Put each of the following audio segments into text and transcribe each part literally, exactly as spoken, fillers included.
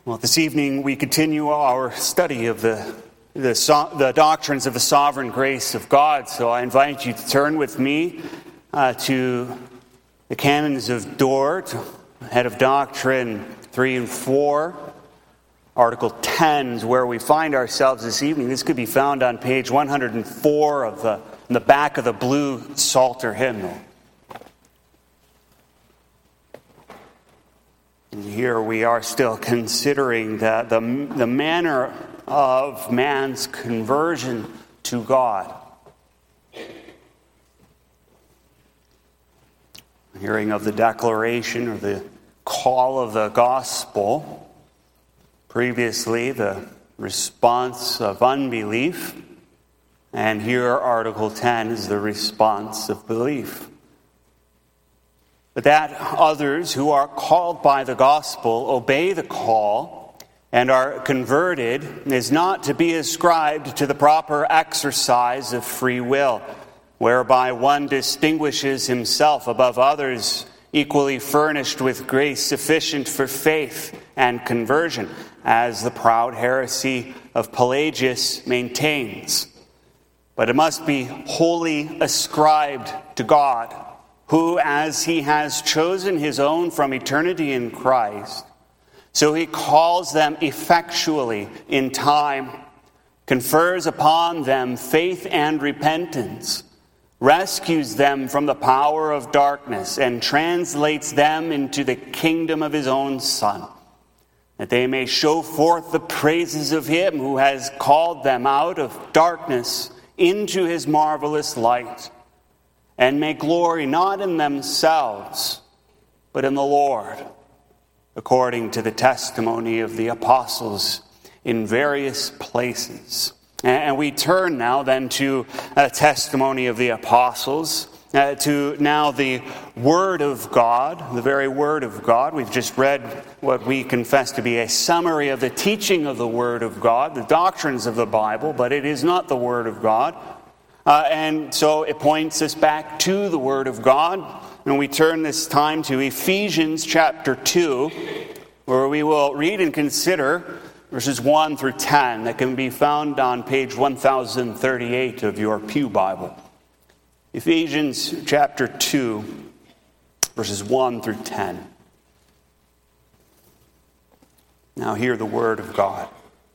Well, this evening we continue our study of the, the, so, the doctrines of the sovereign grace of God. So I invite you to turn with me uh, to the Canons of Dort, Head of Doctrine three and four. Article ten is where we find ourselves this evening. This could be found on page one hundred four of the, in the back of the blue Psalter hymnal. And here we are still considering the, the, the manner of man's conversion to God. Hearing of the declaration or the call of the gospel. Previously, the response of unbelief. And here, Article ten is the response of belief. But that others who are called by the gospel obey the call and are converted is not to be ascribed to the proper exercise of free will, whereby one distinguishes himself above others equally furnished with grace sufficient for faith and conversion, as the proud heresy of Pelagius maintains. But it must be wholly ascribed to God, who, as he has chosen his own from eternity in Christ, so he calls them effectually in time, confers upon them faith and repentance, rescues them from the power of darkness, and translates them into the kingdom of his own Son, that they may show forth the praises of him who has called them out of darkness into his marvelous light, and may glory not in themselves, but in the Lord, according to the testimony of the apostles in various places. And we turn now then to a testimony of the apostles, uh, to now the Word of God, the very Word of God. We've just read what we confess to be a summary of the teaching of the Word of God, the doctrines of the Bible, but it is not the Word of God. Uh, and so it points us back to the Word of God. And we turn this time to Ephesians chapter two, where we will read and consider verses one through ten that can be found on page one thousand thirty-eight of your Pew Bible. Ephesians chapter two, verses one through ten. Now hear the word of God.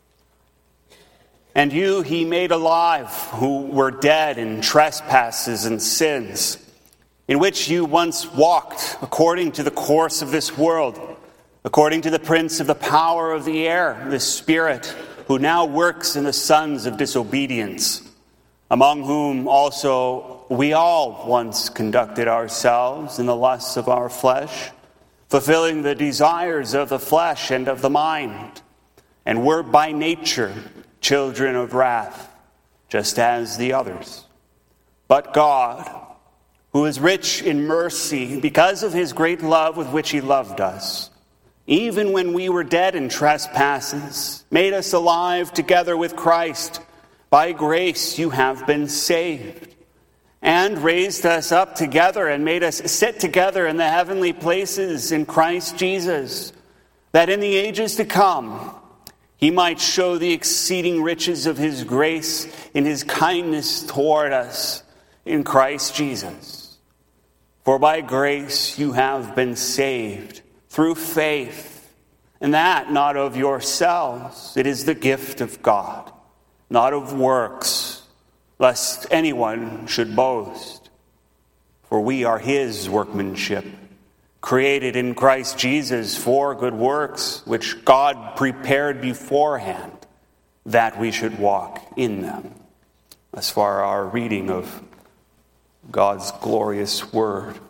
And you he made alive, who were dead in trespasses and sins, in which you once walked according to the course of this world, according to the prince of the power of the air, the Spirit, who now works in the sons of disobedience, among whom also we all once conducted ourselves in the lusts of our flesh, fulfilling the desires of the flesh and of the mind, and were by nature children of wrath, just as the others. But God, who is rich in mercy, because of his great love with which he loved us, even when we were dead in trespasses, made us alive together with Christ. By grace you have been saved, and raised us up together and made us sit together in the heavenly places in Christ Jesus, that in the ages to come he might show the exceeding riches of his grace in his kindness toward us in Christ Jesus. For by grace you have been saved through faith, and that not of yourselves. It is the gift of God, not of works, lest anyone should boast. For we are his workmanship, created in Christ Jesus for good works, which God prepared beforehand that we should walk in them. As far our reading of God's glorious word.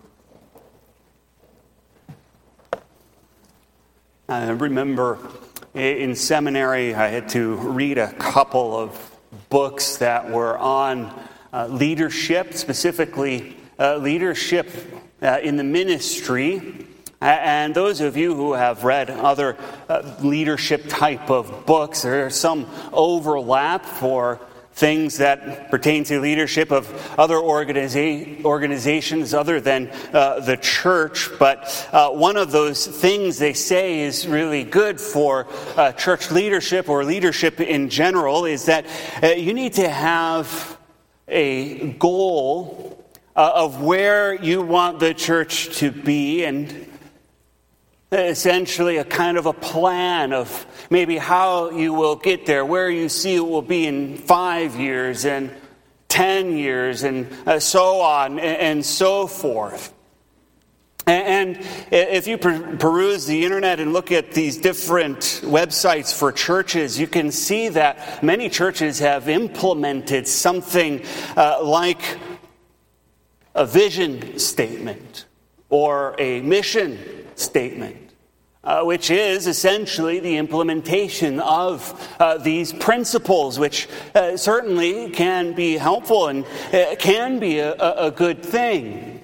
I remember in seminary I had to read a couple of books that were on uh, leadership, specifically uh, leadership uh, in the ministry. And those of you who have read other uh, leadership type of books, there's some overlap for things that pertain to leadership of other organiza- organizations other than uh, the church. But uh, one of those things they say is really good for uh, church leadership or leadership in general is that uh, you need to have a goal uh, of where you want the church to be, and essentially a kind of a plan of maybe how you will get there, where you see it will be in five years and ten years and uh, so on and, and so forth. And, and if you per- peruse the internet and look at these different websites for churches, you can see that many churches have implemented something uh, like a vision statement or a mission statement, uh, which is essentially the implementation of uh, these principles, which uh, certainly can be helpful and uh, can be a, a good thing.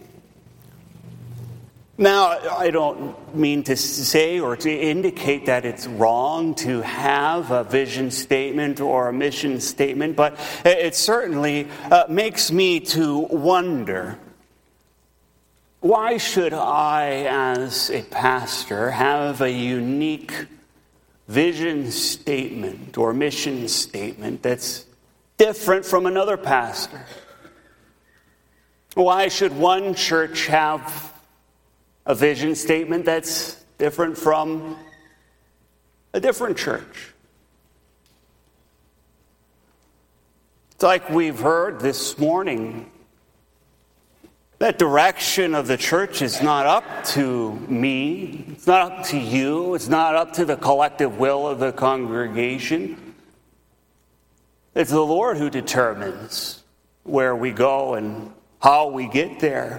Now, I don't mean to say or to indicate that it's wrong to have a vision statement or a mission statement, but it certainly uh, makes me to wonder, why should I, as a pastor, have a unique vision statement or mission statement that's different from another pastor? Why should one church have a vision statement that's different from a different church? It's like we've heard this morning. That direction of the church is not up to me. It's not up to you. It's not up to the collective will of the congregation. It's the Lord who determines where we go and how we get there.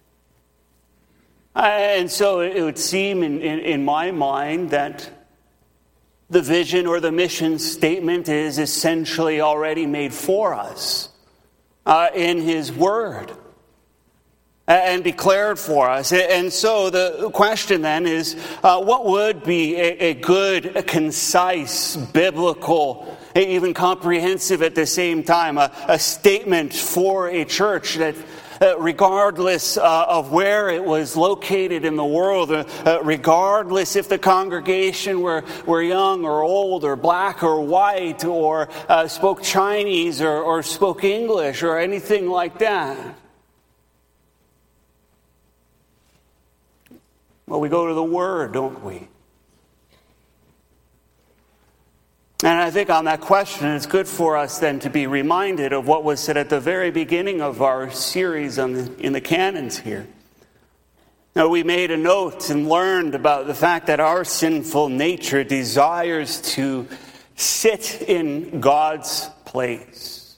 And so it would seem in, in, in my mind that the vision or the mission statement is essentially already made for us uh, in His Word and declared for us. And so the question then is, uh, what would be a, a good, a concise, biblical, even comprehensive at the same time, a, a statement for a church that Uh, regardless uh, of where it was located in the world, uh, uh, regardless if the congregation were, were young or old or black or white or uh, spoke Chinese or, or spoke English or anything like that. Well, we go to the Word, don't we? And I think on that question, it's good for us then to be reminded of what was said at the very beginning of our series on the, in the canons here. Now, we made a note and learned about the fact that our sinful nature desires to sit in God's place,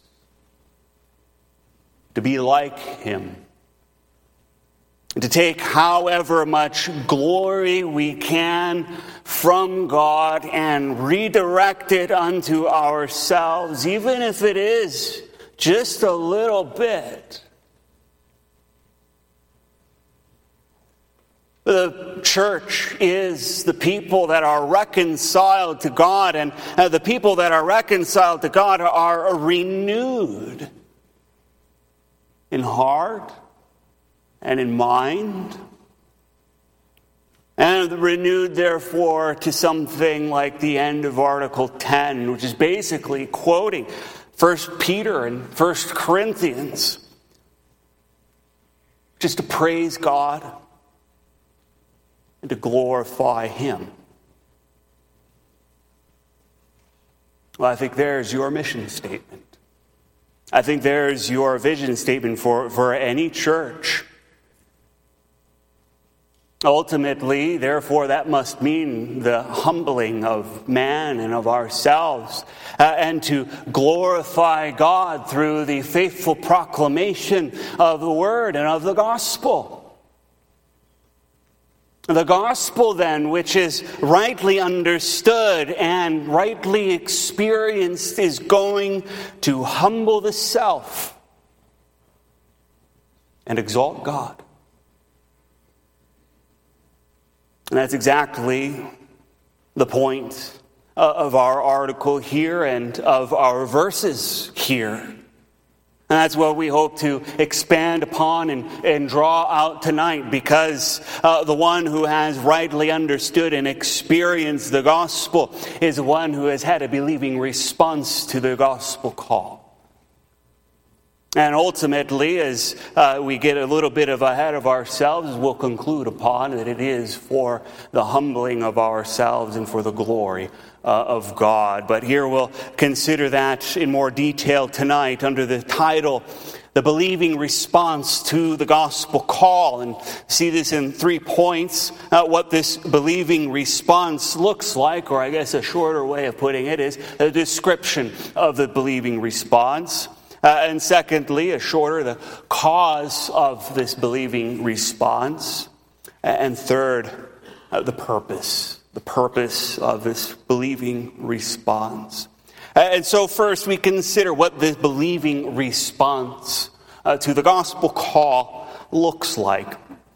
to be like Him, to take however much glory we can from God and redirect it unto ourselves, even if it is just a little bit. The church is the people that are reconciled to God, and the people that are reconciled to God are renewed in heart and in mind, and renewed, therefore, to something like the end of Article ten, which is basically quoting First Peter and First Corinthians, just to praise God and to glorify Him. Well, I think there's your mission statement. I think there's your vision statement for, for any church. Ultimately, therefore, that must mean the humbling of man and of ourselves, uh, and to glorify God through the faithful proclamation of the Word and of the gospel. The gospel, then, which is rightly understood and rightly experienced, is going to humble the self and exalt God. And that's exactly the point of our article here and of our verses here. And that's what we hope to expand upon and, and draw out tonight, because uh, the one who has rightly understood and experienced the gospel is one who has had a believing response to the gospel call. And ultimately, as uh, we get a little bit of ahead of ourselves, we'll conclude upon that it is for the humbling of ourselves and for the glory uh, of God. But here we'll consider that in more detail tonight under the title, The Believing Response to the Gospel Call. And see this in three points, uh, what this believing response looks like, or I guess a shorter way of putting it is a description of the believing response. Uh, and secondly, a shorter, the cause of this believing response. And third, uh, the purpose, the purpose of this believing response. Uh, and so first we consider what this believing response uh, to the gospel call looks like.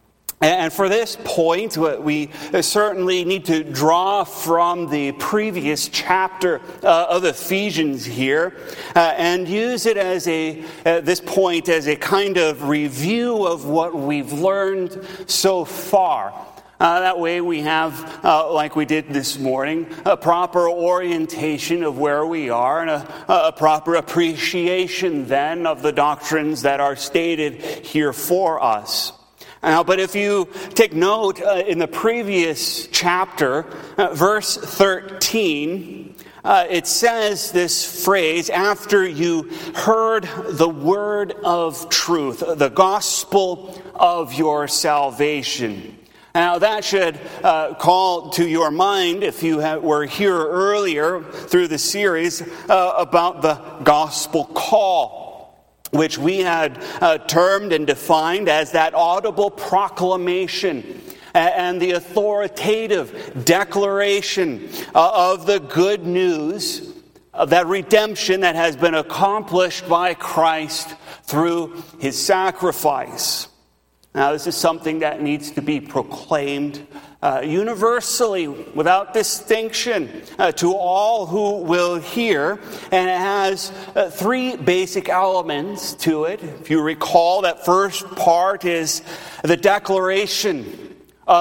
And for this point, we certainly need to draw from the previous chapter uh, of Ephesians here uh, and use it as a, at this point, as a kind of review of what we've learned so far. Uh, that way we have, uh, like we did this morning, a proper orientation of where we are and a, a proper appreciation then of the doctrines that are stated here for us. Now, but if you take note uh, in the previous chapter, uh, verse thirteen, uh, it says this phrase, after you heard the word of truth, the gospel of your salvation. Now, that should uh, call to your mind, if you have, were here earlier through the series, uh, about the gospel call, which we had uh, termed and defined as that audible proclamation and the authoritative declaration uh, of the good news of that redemption that has been accomplished by Christ through his sacrifice. Now, this is something that needs to be proclaimed uh, universally, without distinction, uh, to all who will hear. And it has uh, three basic elements to it. If you recall, that first part is the declaration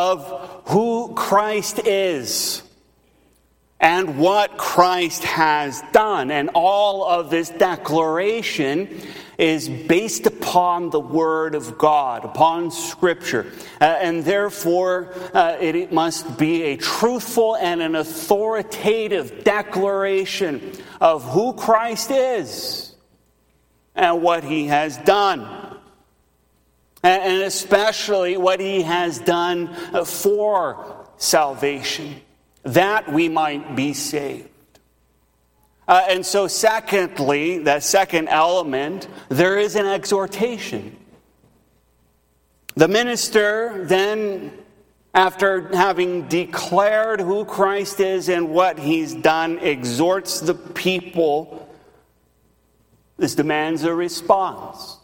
of who Christ is and what Christ has done. And all of this declaration is based upon the Word of God, upon Scripture. Uh, and therefore, uh, it, it must be a truthful and an authoritative declaration of who Christ is and what he has done. And, and especially what he has done for salvation, that we might be saved. Uh, and so secondly, that second element, there is an exhortation. The minister then, after having declared who Christ is and what he's done, exhorts the people. This demands a response.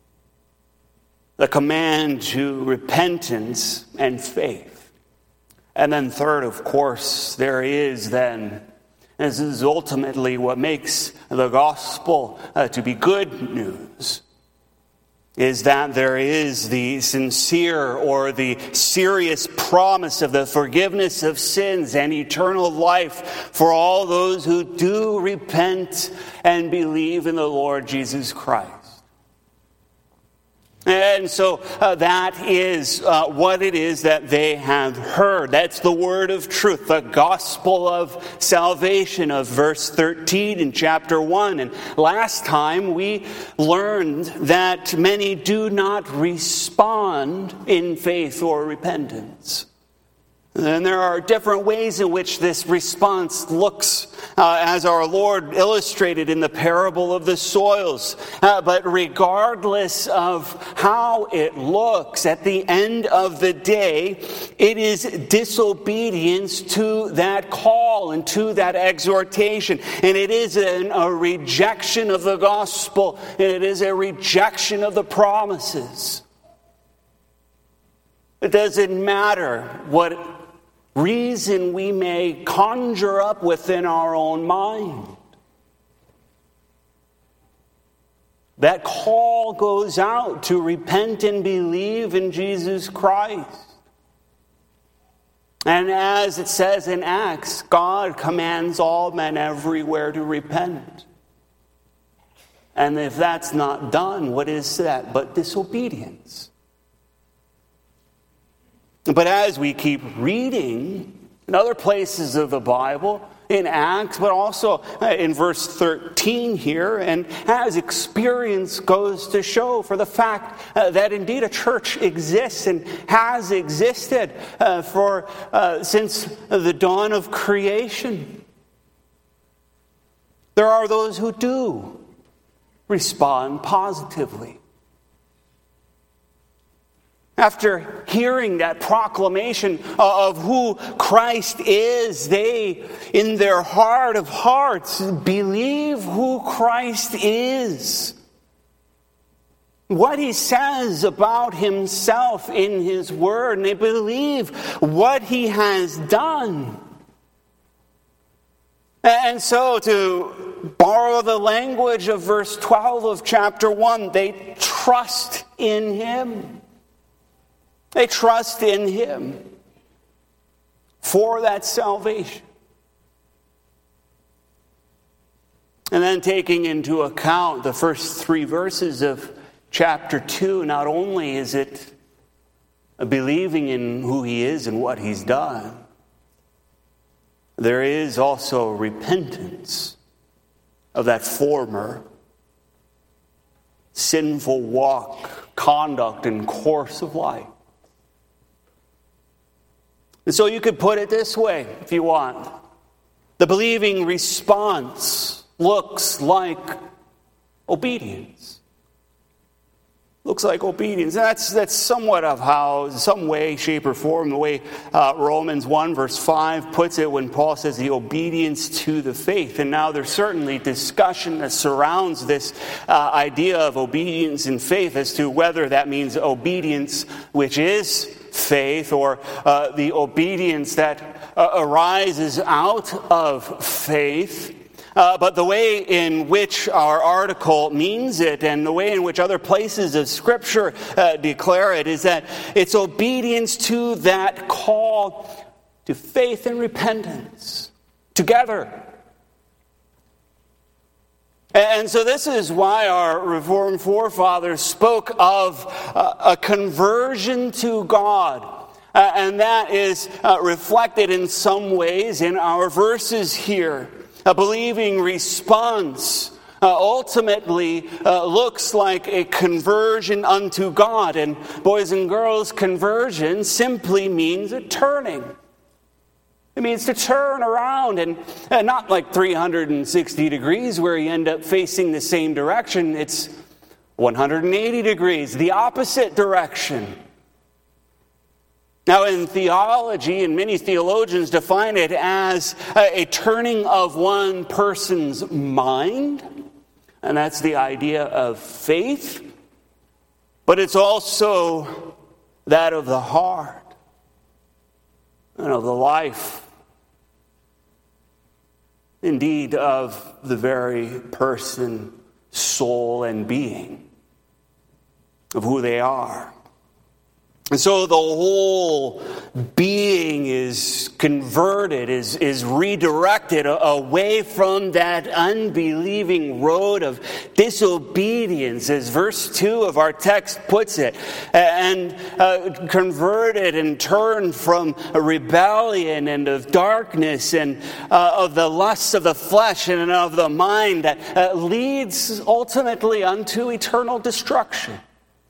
The command to repentance and faith. And then third, of course, there is then, this is ultimately what makes the gospel uh, to be good news, is that there is the sincere or the serious promise of the forgiveness of sins and eternal life for all those who do repent and believe in the Lord Jesus Christ. And so uh, that is uh, what it is that they have heard. That's the word of truth, the gospel of salvation of verse thirteen in chapter one. And last time we learned that many do not respond in faith or repentance. And there are different ways in which this response looks, uh, as our Lord illustrated in the parable of the soils. Uh, but regardless of how it looks, at the end of the day, it is disobedience to that call and to that exhortation. And it is an, a rejection of the gospel. And it is a rejection of the promises. It doesn't matter what reason we may conjure up within our own mind. That call goes out to repent and believe in Jesus Christ. And as it says in Acts, God commands all men everywhere to repent. And if that's not done, what is that but disobedience? But as we keep reading in other places of the Bible, in Acts, but also in verse thirteen here, and as experience goes to show for the fact uh, that indeed a church exists and has existed uh, for uh, since the dawn of creation. There are those who do respond positively. After hearing that proclamation of who Christ is, they, in their heart of hearts, believe who Christ is. What he says about himself in his word, and they believe what he has done. And so, to borrow the language of verse twelve of chapter one, they trust in him. They trust in him for that salvation. And then taking into account the first three verses of chapter two, not only is it a believing in who he is and what he's done, there is also repentance of that former sinful walk, conduct, and course of life. And so you could put it this way, if you want. The believing response looks like obedience. Looks like obedience. And that's, that's somewhat of how, some way, shape, or form, the way uh, Romans one verse five puts it when Paul says the obedience to the faith. And now there's certainly discussion that surrounds this uh, idea of obedience and faith as to whether that means obedience, which is faith, or uh, the obedience that uh, arises out of faith. Uh, but the way in which our article means it, and the way in which other places of Scripture uh, declare it, is that it's obedience to that call to faith and repentance together. And so this is why our Reformed forefathers spoke of uh, a conversion to God. Uh, and that is uh, reflected in some ways in our verses here. A believing response uh, ultimately uh, looks like a conversion unto God. And boys and girls, conversion simply means a turning. It means to turn around, and, and not like three hundred sixty degrees where you end up facing the same direction. It's one hundred eighty degrees, the opposite direction. Now, in theology, and many theologians define it as a, a turning of one person's mind, and that's the idea of faith, but it's also that of the heart and of the life. Indeed, of the very person, soul, and being of who they are. And so the whole being is converted, is, is redirected away from that unbelieving road of disobedience, as verse two of our text puts it, and uh, converted and turned from rebellion and of darkness and uh, of the lusts of the flesh and of the mind that uh, leads ultimately unto eternal destruction.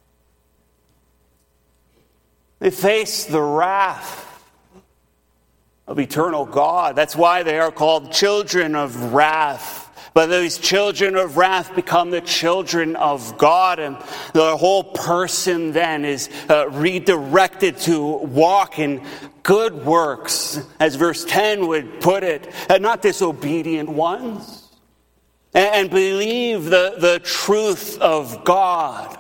They face the wrath of eternal God. That's why they are called children of wrath. But these children of wrath become the children of God, and the whole person then is uh, redirected to walk in good works, as verse ten would put it, and not disobedient ones, and, and believe the, the truth of God.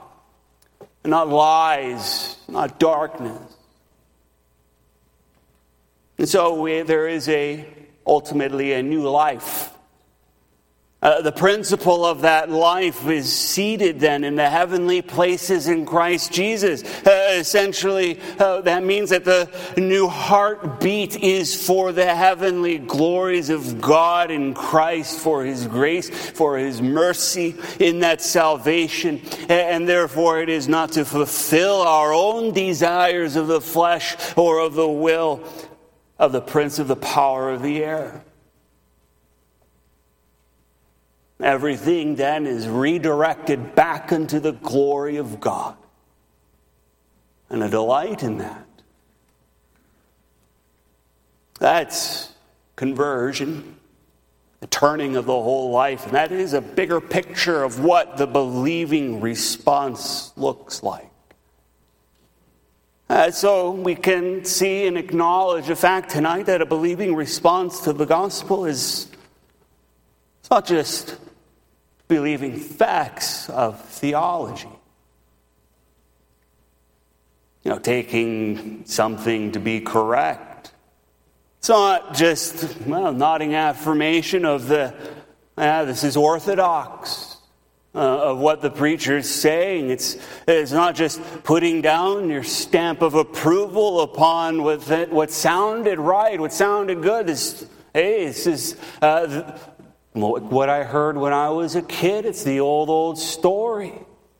Not lies, not darkness. And so we, there is a ultimately a new life. Uh, the principle of that life is seated then in the heavenly places in Christ Jesus. Uh, essentially, uh, that means that the new heartbeat is for the heavenly glories of God in Christ, for His grace, for His mercy in that salvation. And therefore it is not to fulfill our own desires of the flesh or of the will of the prince of the power of the air. Everything then is redirected back into the glory of God. And a delight in that. That's conversion, the turning of the whole life. And that is a bigger picture of what the believing response looks like. Uh, so we can see and acknowledge the fact tonight that a believing response to the gospel is it's not just believing facts of theology. You know, taking something to be correct. It's not just, well, nodding affirmation of the, ah, this is orthodox, uh, of what the preacher is saying. It's, it's not just putting down your stamp of approval upon what, what sounded right, what sounded good. This, hey, this is uh, what I heard when I was a kid. It's the old, old story.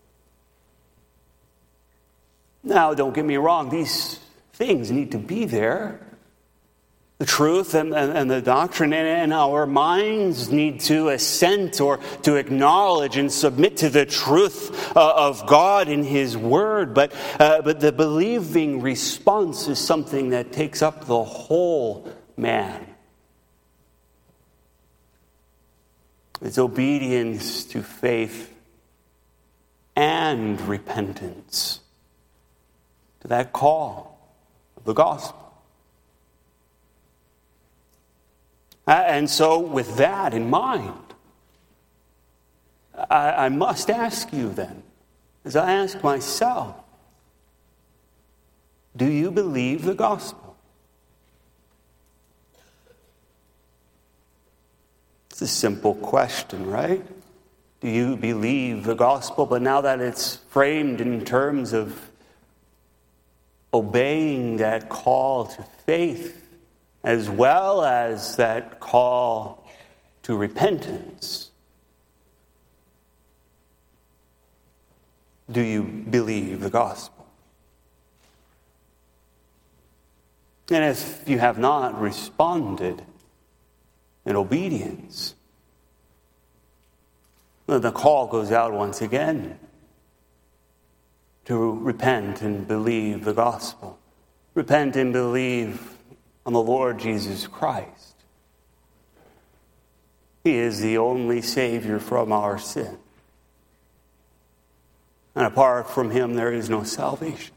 Now, don't get me wrong. These things need to be there. The truth and, and, and the doctrine, and, and our minds need to assent or to acknowledge and submit to the truth uh, of God in His Word. But, uh, but the believing response is something that takes up the whole man. It's obedience to faith and repentance to that call of the gospel. And so with that in mind, I, I must ask you then, as I ask myself, do you believe the gospel? It's a simple question, right? Do you believe the gospel? But now that it's framed in terms of obeying that call to faith, as well as that call to repentance, do you believe the gospel? And if you have not responded in obedience, then the call goes out once again to repent and believe the gospel. Repent and believe on the Lord Jesus Christ. He is the only Savior from our sin. And apart from Him, there is no salvation.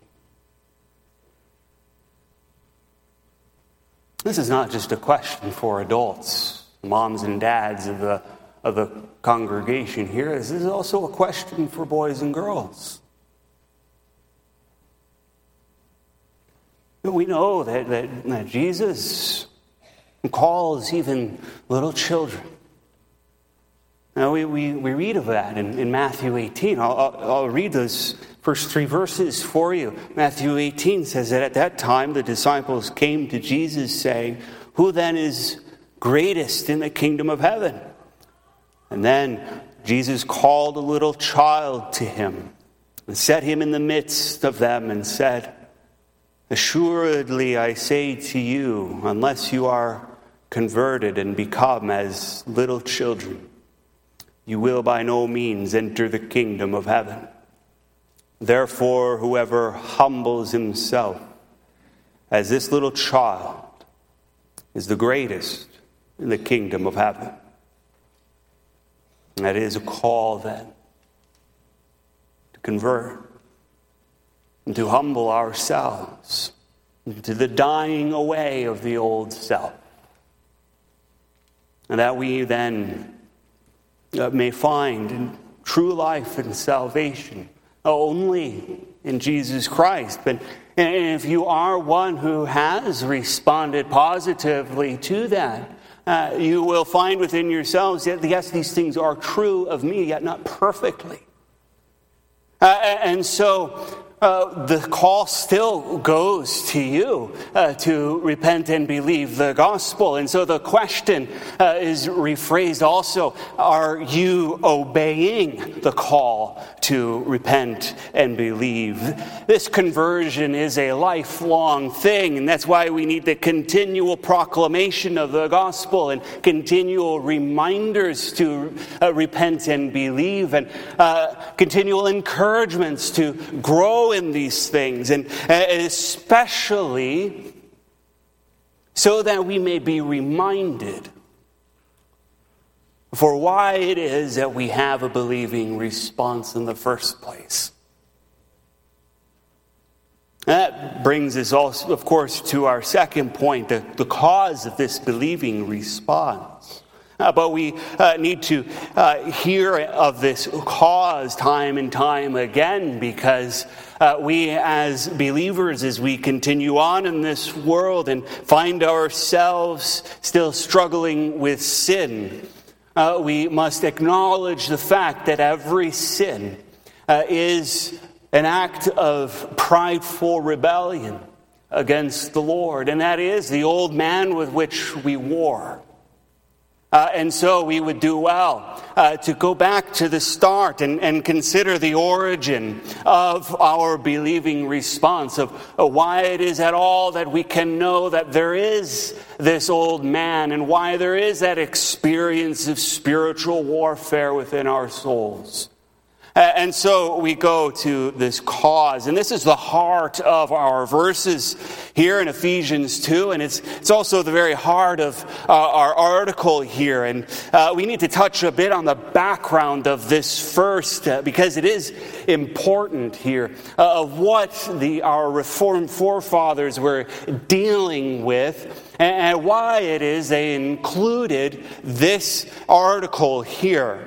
This is not just a question for adults, moms and dads of the, of the congregation here. This is also a question for boys and girls. But we know that, that, that Jesus calls even little children. Now, we, we, we read of that in, in Matthew eighteen. I'll, I'll, I'll read those first three verses for you. Matthew eighteen says that at that time the disciples came to Jesus saying, "Who then is greatest in the kingdom of heaven?" And then Jesus called a little child to Him and set him in the midst of them and said, "Assuredly I say to you, unless you are converted and become as little children, you will by no means enter the kingdom of heaven. Therefore, whoever humbles himself as this little child is the greatest in the kingdom of heaven." And that is a call then to convert and to humble ourselves to the dying away of the old self. And that we then uh, may find in true life and salvation only in Jesus Christ. But if you are one who has responded positively to that, uh, you will find within yourselves that, yes, these things are true of me, yet not perfectly. Uh, and so uh, the call still goes to you uh, to repent and believe the gospel. And so the question uh, is rephrased also, are you obeying the call to repent and believe? This conversion is a lifelong thing, and that's why we need the continual proclamation of the gospel and continual reminders to uh, repent and believe, and uh, continual encouragements to grow in these things, and especially so that we may be reminded for why it is that we have a believing response in the first place. That brings us also, of course, to our second point, the, the cause of this believing response. Uh, but we uh, need to uh, hear of this cause time and time again, because uh, we as believers, as we continue on in this world and find ourselves still struggling with sin, uh, we must acknowledge the fact that every sin uh, is an act of prideful rebellion against the Lord, and that is the old man with which we war. Uh, and so we would do well uh, to go back to the start and, and consider the origin of our believing response, of uh, why it is at all that we can know that there is this old man, and why there is that experience of spiritual warfare within our souls. And so we go to this cause, and this is the heart of our verses here in Ephesians two, and it's it's also the very heart of uh, our article here. And uh, we need to touch a bit on the background of this first, uh, because it is important here, uh, of what the our Reformed forefathers were dealing with, and, and why it is they included this article here.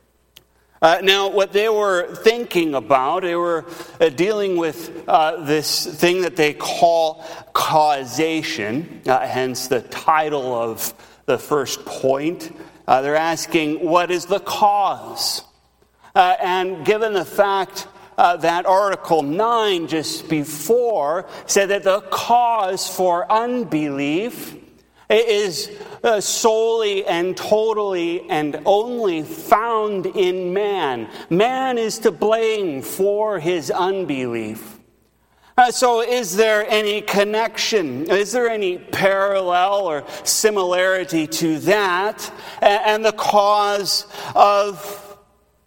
Uh, now, what they were thinking about, they were uh, dealing with uh, this thing that they call causation, uh, hence the title of the first point. Uh, they're asking, what is the cause? Uh, and given the fact uh, that Article nine just before said that the cause for unbelief is uh, solely and totally and only found in man. Man is to blame for his unbelief. Uh, so is there any connection? Is there any parallel or similarity to that and, and the cause of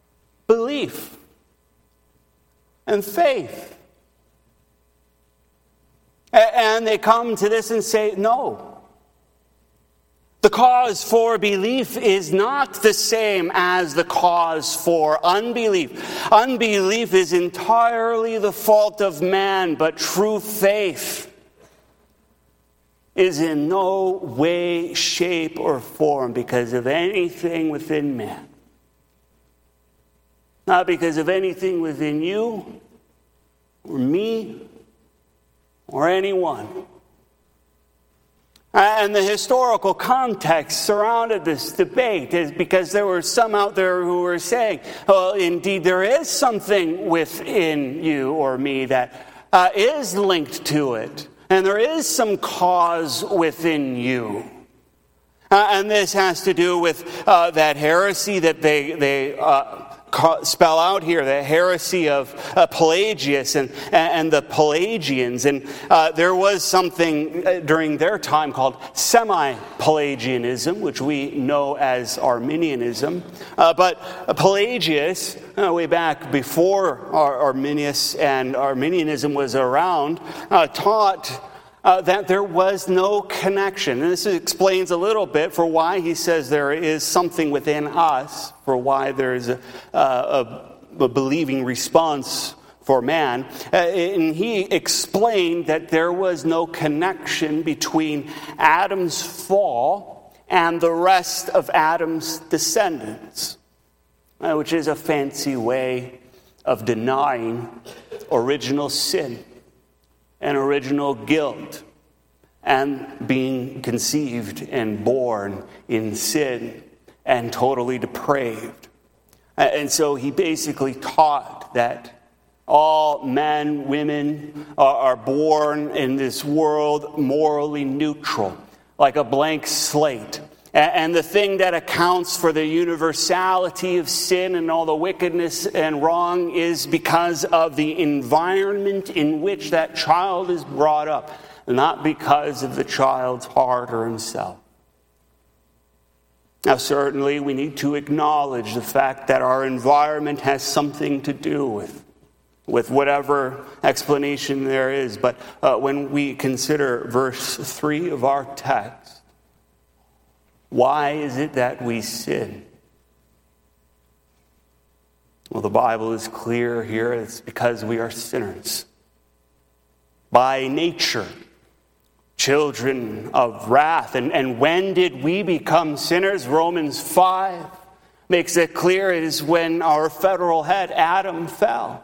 belief and faith? And they come to this and say, no. The cause for belief is not the same as the cause for unbelief. Unbelief is entirely the fault of man, but true faith is in no way, shape, or form because of anything within man. Not because of anything within you, or me, or anyone. And the historical context surrounded this debate is because there were some out there who were saying, well, indeed, there is something within you or me that uh, is linked to it. And there is some cause within you. Uh, and this has to do with uh, that heresy that they... they uh, spell out here, the heresy of uh, Pelagius and, and the Pelagians. And uh, there was something uh, during their time called semi-Pelagianism, which we know as Arminianism. Uh, but Pelagius, uh, way back before Ar- Arminius and Arminianism was around, uh, taught Uh, that there was no connection. And this explains a little bit for why he says there is something within us, for why there is a, a, a believing response for man. Uh, and he explained that there was no connection between Adam's fall and the rest of Adam's descendants, uh, which is a fancy way of denying original sin and original guilt and being conceived and born in sin and totally depraved. And so he basically taught that all men, women are born in this world morally neutral, like a blank slate. And the thing that accounts for the universality of sin and all the wickedness and wrong is because of the environment in which that child is brought up, not because of the child's heart or himself. Now, certainly we need to acknowledge the fact that our environment has something to do with with whatever explanation there is. But uh, when we consider verse three of our text, why is it that we sin? Well, the Bible is clear here. It's because we are sinners. By nature, children of wrath. And, and when did we become sinners? Romans five makes it clear. It is when our federal head, Adam, fell.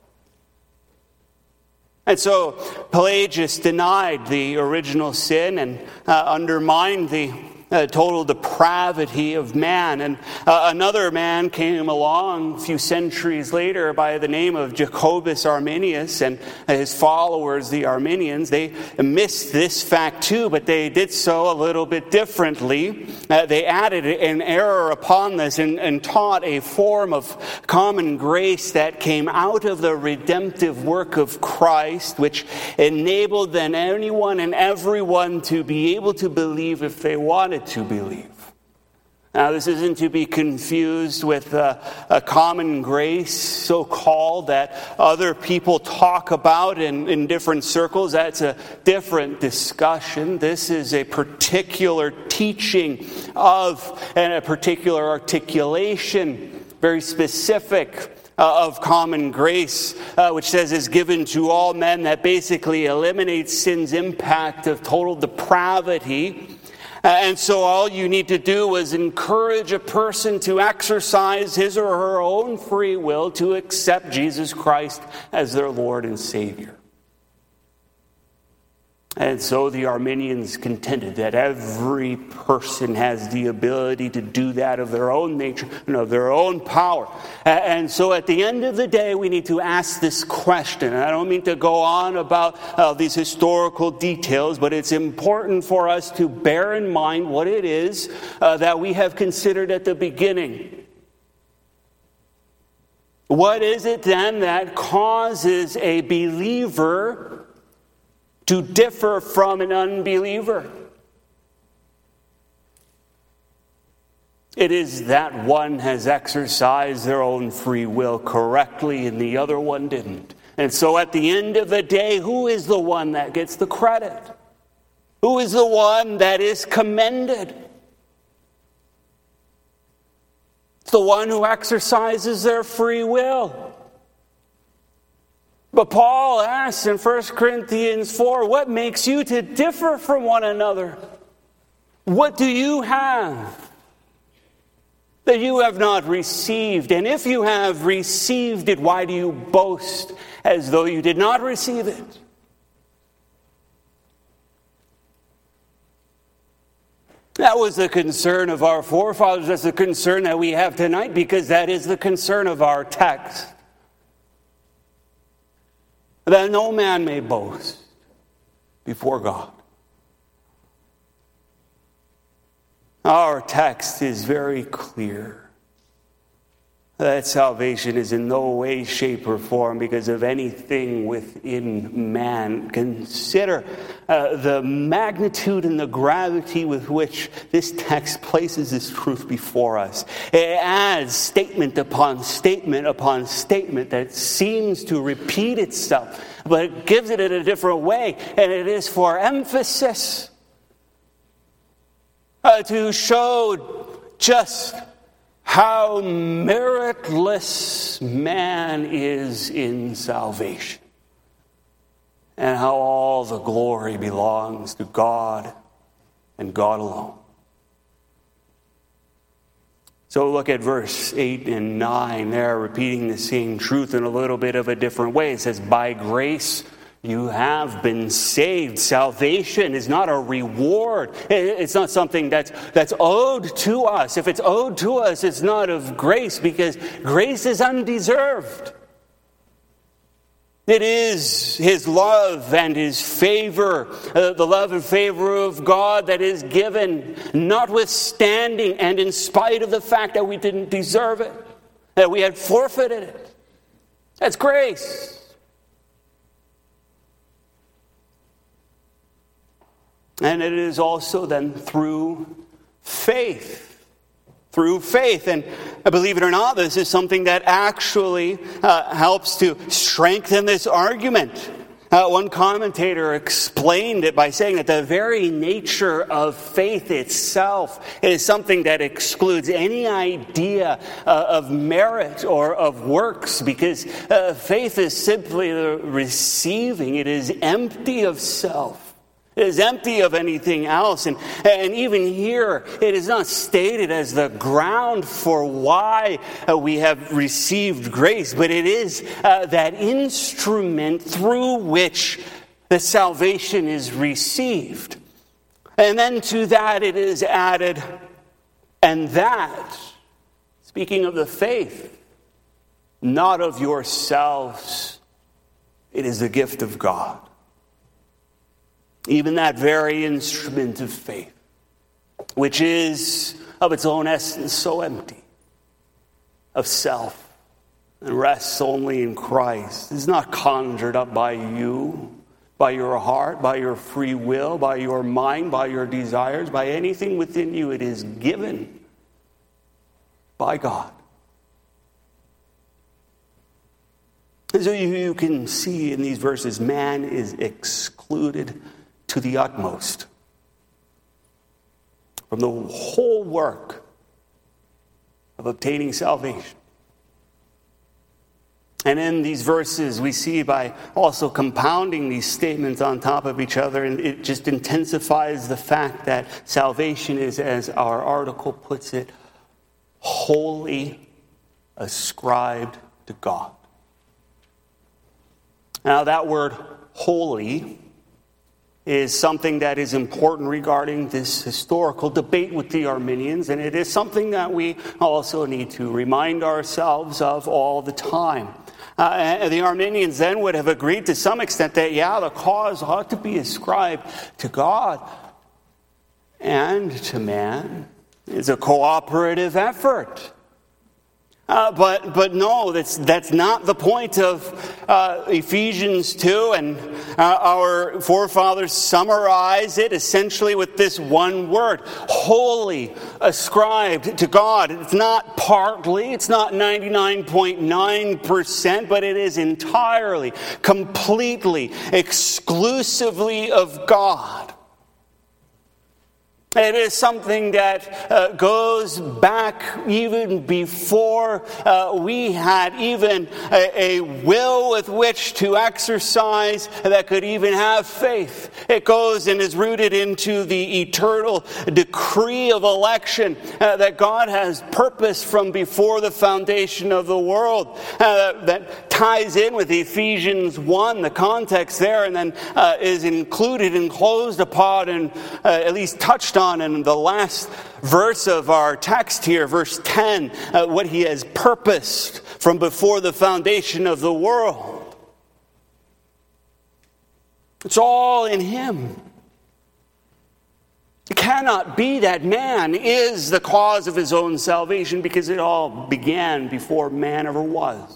And so Pelagius denied the original sin and uh, undermined the uh, total depravity of man. And uh, another man came along a few centuries later by the name of Jacobus Arminius, and his followers, the Arminians, they missed this fact too, but they did so a little bit differently. Uh, they added an error upon this and, and taught a form of common grace that came out of the redemptive work of Christ, which enabled then anyone and everyone to be able to believe if they wanted to believe. Now, this isn't to be confused with a, a common grace, so-called, that other people talk about in, in different circles. That's a different discussion. This is a particular teaching of, and a particular articulation, very specific, Uh, of common grace, uh, which says is given to all men, that basically eliminates sin's impact of total depravity. Uh, and so all you need to do is encourage a person to exercise his or her own free will to accept Jesus Christ as their Lord and Savior. And so the Arminians contended that every person has the ability to do that of their own nature and of their own power. And so at the end of the day, we need to ask this question. And I don't mean to go on about uh, these historical details, but it's important for us to bear in mind what it is uh, that we have considered at the beginning. What is it then that causes a believer to differ from an unbeliever? It is that one has exercised their own free will correctly and the other one didn't. And so at the end of the day, who is the one that gets the credit? Who is the one that is commended? It's the one who exercises their free will. But Paul asks in First Corinthians four, what makes you to differ from one another? What do you have that you have not received? And if you have received it, why do you boast as though you did not receive it? That was the concern of our forefathers. That's the concern that we have tonight, because that is the concern of our text. That no man may boast before God. Our text is very clear that salvation is in no way, shape, or form because of anything within man. Consider uh, the magnitude and the gravity with which this text places this truth before us. It adds statement upon statement upon statement that seems to repeat itself, but it gives it in a different way, and it is for emphasis, uh, to show just how meritless man is in salvation, and how all the glory belongs to God and God alone. So look at verse eight and nine. They're repeating the same truth in a little bit of a different way. It says, by grace you have been saved. Salvation is not a reward. It's not something that's, that's owed to us. If it's owed to us, it's not of grace, because grace is undeserved. It is His love and His favor, uh, the love and favor of God that is given, notwithstanding and in spite of the fact that we didn't deserve it, that we had forfeited it. That's grace. And it is also then through faith. Through faith. And believe it or not, this is something that actually uh, helps to strengthen this argument. Uh, one commentator explained it by saying that the very nature of faith itself is something that excludes any idea uh, of merit or of works, because uh, faith is simply the receiving. It is empty of self. It is empty of anything else. And, and even here, it is not stated as the ground for why uh, we have received grace, but it is uh, that instrument through which the salvation is received. And then to that it is added, and that, speaking of the faith, not of yourselves, it is the gift of God. Even that very instrument of faith, which is of its own essence so empty of self and rests only in Christ, is not conjured up by you, by your heart, by your free will, by your mind, by your desires, by anything within you. It is given by God. And so you can see in these verses, man is excluded to the utmost from the whole work of obtaining salvation. And in these verses, we see by also compounding these statements on top of each other, and it just intensifies the fact that salvation is, as our article puts it, wholly ascribed to God. Now, that word holy is something that is important regarding this historical debate with the Arminians, and it is something that we also need to remind ourselves of all the time. Uh, and the Arminians then would have agreed to some extent that, yeah, the cause ought to be ascribed to God and to man. It's a cooperative effort. Uh, but but no, that's that's not the point of uh, Ephesians two, and uh, our forefathers summarize it essentially with this one word: wholly ascribed to God. It's not partly, it's not ninety-nine point nine percent, but it is entirely, completely, exclusively of God. It is something that uh, goes back even before uh, we had even a, a will with which to exercise that could even have faith. It goes and is rooted into the eternal decree of election uh, that God has purposed from before the foundation of the world. Uh, that ties in with Ephesians one, the context there, and then uh, is included and closed upon and uh, at least touched on in the last verse of our text here, verse ten, uh, what he has purposed from before the foundation of the world. It's all in him. It cannot be that man is the cause of his own salvation, because it all began before man ever was.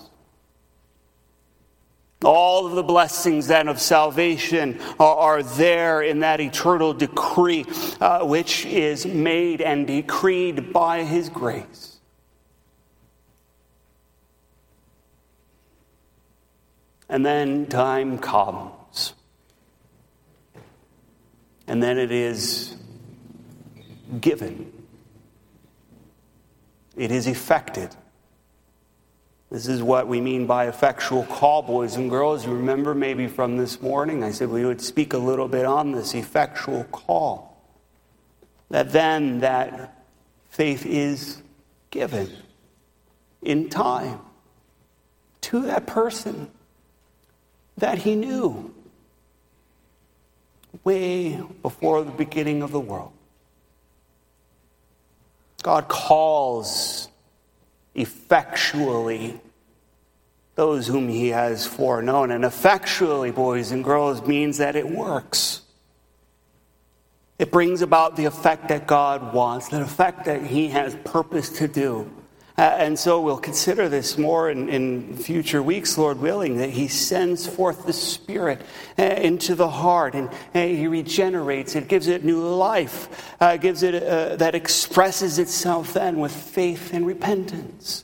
All of the blessings then of salvation are, are there in that eternal decree, uh, which is made and decreed by his grace. And then time comes. And then it is given. It is effected. This is what we mean by effectual call, boys and girls. You remember maybe from this morning, I said we would speak a little bit on this effectual call. That then that faith is given in time to that person that he knew way before the beginning of the world. God calls effectually those whom he has foreknown. And effectually, boys and girls, means that it works. It brings about the effect that God wants, the effect that he has purpose to do. Uh, and so we'll consider this more in, in future weeks, Lord willing, that he sends forth the Spirit uh, into the heart, and uh, he regenerates it, gives it new life, uh, gives it uh, that expresses itself then with faith and repentance.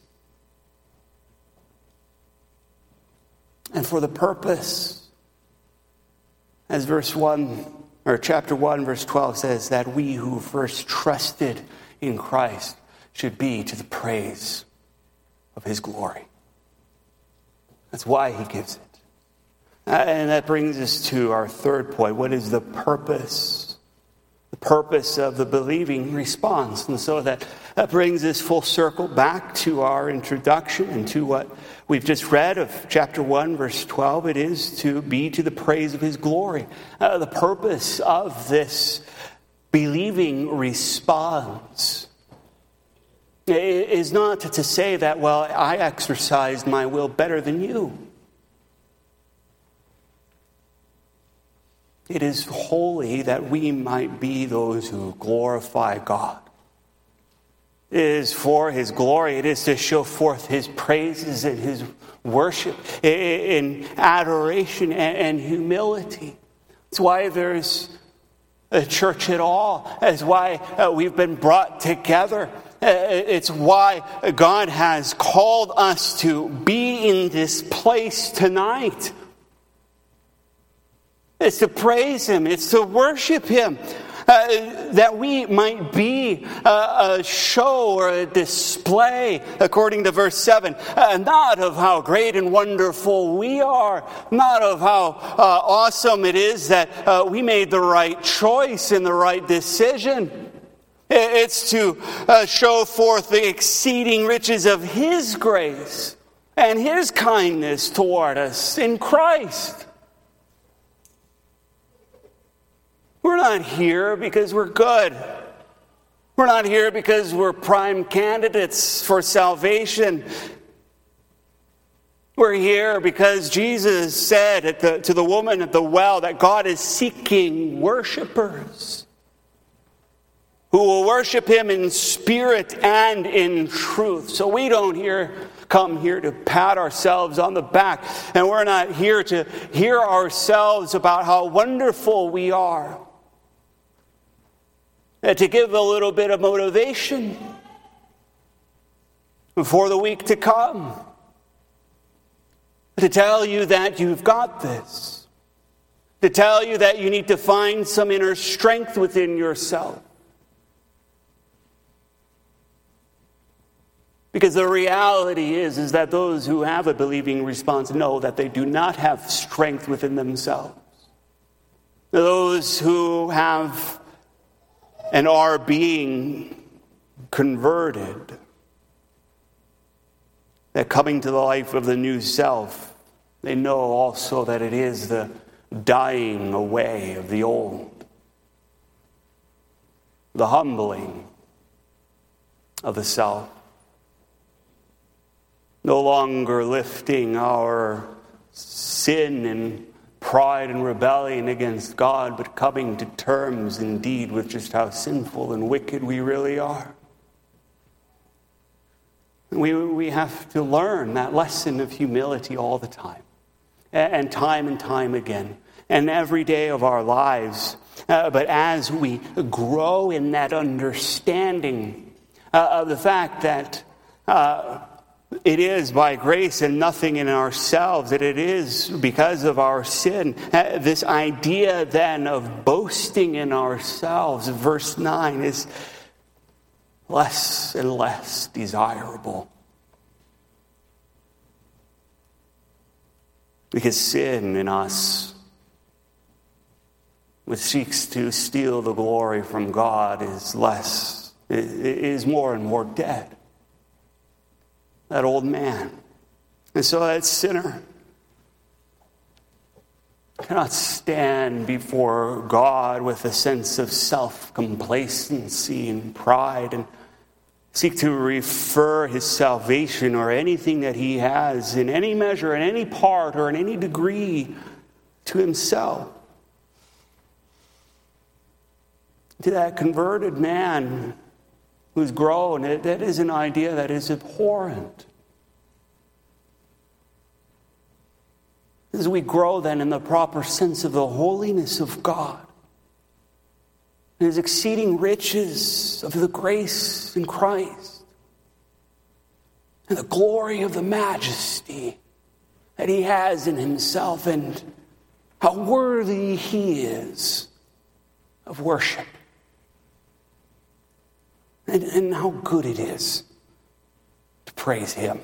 And for the purpose, as verse one, or chapter one, verse twelve says, that we who first trusted in Christ should be to the praise of his glory. That's why he gives it. Uh, and that brings us to our third point. What is the purpose? The purpose of the believing response. And so that, that brings us full circle back to our introduction and to what we've just read of chapter one, verse twelve. It is to be to the praise of his glory. Uh, the purpose of this believing response is not to say that, well, I exercised my will better than you. It is wholly that we might be those who glorify God. It is for his glory. It is to show forth his praises and his worship in adoration and humility. It's why there's a church at all. It's why we've been brought together. It's why God has called us to be in this place tonight. It's to praise him. It's to worship him. Uh, that we might be a, a show or a display, according to verse seven, uh, not of how great and wonderful we are, not of how uh, awesome it is that uh, we made the right choice and the right decision. It's to uh, show forth the exceeding riches of his grace and his kindness toward us in Christ. We're not here because we're good. We're not here because we're prime candidates for salvation. We're here because Jesus said at the, to the woman at the well that God is seeking worshipers who will worship him in spirit and in truth. So we don't here come here to pat ourselves on the back. And we're not here to hear ourselves about how wonderful we are. And to give a little bit of motivation for the week to come. To tell you that you've got this. To tell you that you need to find some inner strength within yourself. Because the reality is, is that those who have a believing response know that they do not have strength within themselves. Those who have and are being converted, that coming to the life of the new self, they know also that it is the dying away of the old, the humbling of the self. No longer lifting our sin and pride and rebellion against God, but coming to terms indeed with just how sinful and wicked we really are. We, we have to learn that lesson of humility all the time, and time and time again, and every day of our lives. Uh, but as we grow in that understanding uh, of the fact that uh, it is by grace and nothing in ourselves, that it is because of our sin. Uh, this idea then of boasting in ourselves, verse nine, is less and less desirable. Because sin in us, which seeks to steal the glory from God, is less, is more and more dead. that old man. And so that sinner cannot stand before God with a sense of self-complacency and pride and seek to refer his salvation or anything that he has in any measure, in any part, or in any degree to himself. To that converted man who's grown, that is an idea that is abhorrent. As we grow then in the proper sense of the holiness of God, and his exceeding riches of the grace in Christ, and the glory of the majesty that he has in himself, and how worthy he is of worship, and, and how good it is to praise him.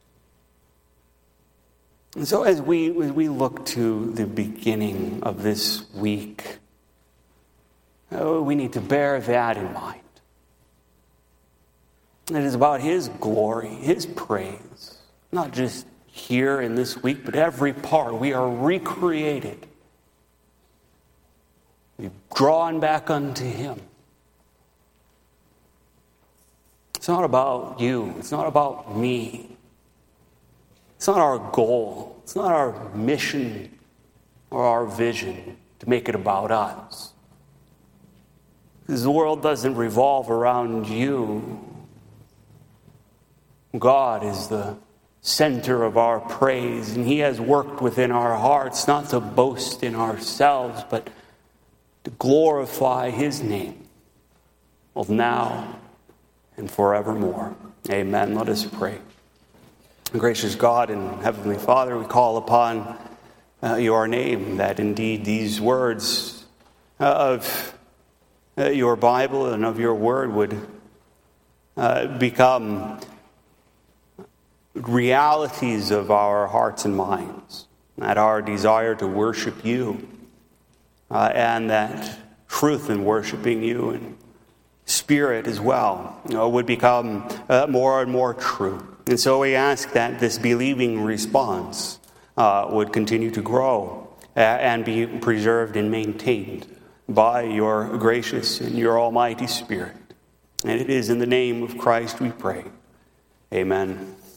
And so as we, as we look to the beginning of this week, oh, we need to bear that in mind. It is about his glory, his praise, not just here in this week, but every part. We are recreated. We've drawn back unto him. It's not about you. It's not about me. It's not our goal. It's not our mission or our vision to make it about us. Because the world doesn't revolve around you. God is the center of our praise, and he has worked within our hearts not to boast in ourselves, but to glorify his name, both now and forevermore. Amen. Let us pray. Gracious God and Heavenly Father, we call upon uh, your name, that indeed these words of uh, your Bible and of your word would uh, become realities of our hearts and minds, that our desire to worship you uh, and that truth in worshiping you and spirit as well you know, would become uh, more and more true. And so we ask that this believing response uh, would continue to grow uh, and be preserved and maintained by your gracious and your almighty Spirit. And it is in the name of Christ we pray. Amen.